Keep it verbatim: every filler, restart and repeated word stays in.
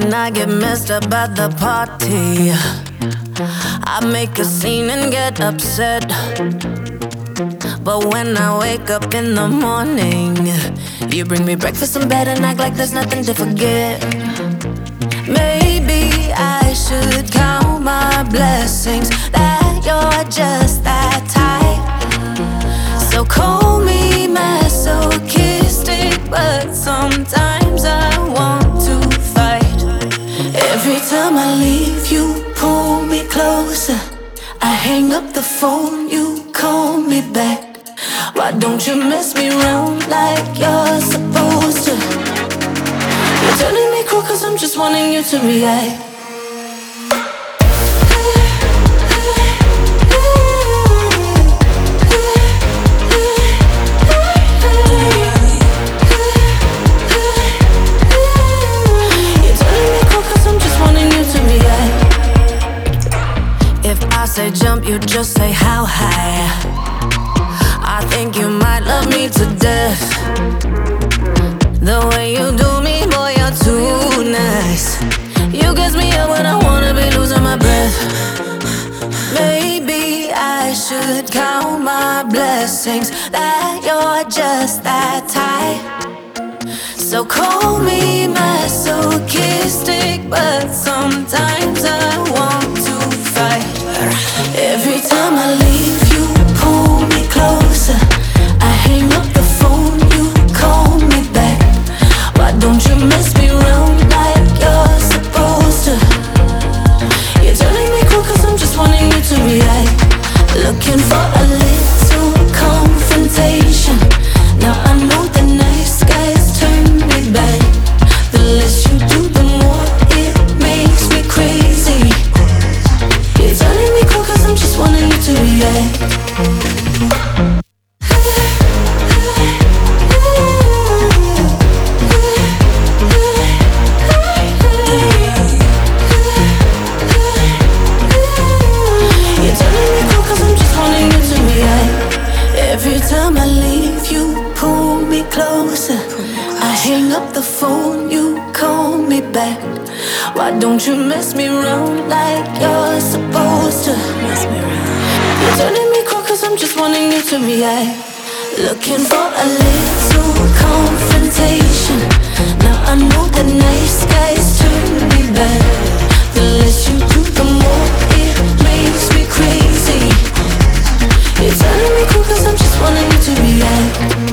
when I get messed up at the party, I make a scene and get upset. But when I wake up in the morning, you bring me breakfast in bed and act like there's nothing to forget. Maybe I should count my blessings that you're just that type. So call me masochistic, but sometimes I want to fight. Every time I leave, you pull me closer. I hang up the phone, you call me back. Why don't you mess me around like you're supposed to? You're turning me cool cause I'm just wanting you to react. Say jump, you just say how high. I think you might love me to death. The way you do me, boy, you're too nice. You gets me up when I wanna be losing my breath. Maybe I should count my blessings that you're just that type. So call me masochistic, but sometimes I want to fight. Every time I leave, you pull me closer. I hang up the phone, you call me back. Why don't you mess me around like you're supposed to? You're telling me cool cause I'm just wanting you to react. Looking for a little confrontation. Now I know the nice guys turn me back. The less you do, the more it makes me crazy. You're telling me cool cause I'm just wanting you to react. You're telling me cool cause I'm just wanting you to react. Every time I leave, you pull me closer. I hang up the phone, you call me back. Why don't you mess me around like you're supposed to? Mess me around. You're turning me cool cause I'm just wanting you to react. Looking for a little confrontation. Now I know the nice guys turn me back. The less you do, the more it makes me crazy. You're telling me cool cause I'm just wanting you to react.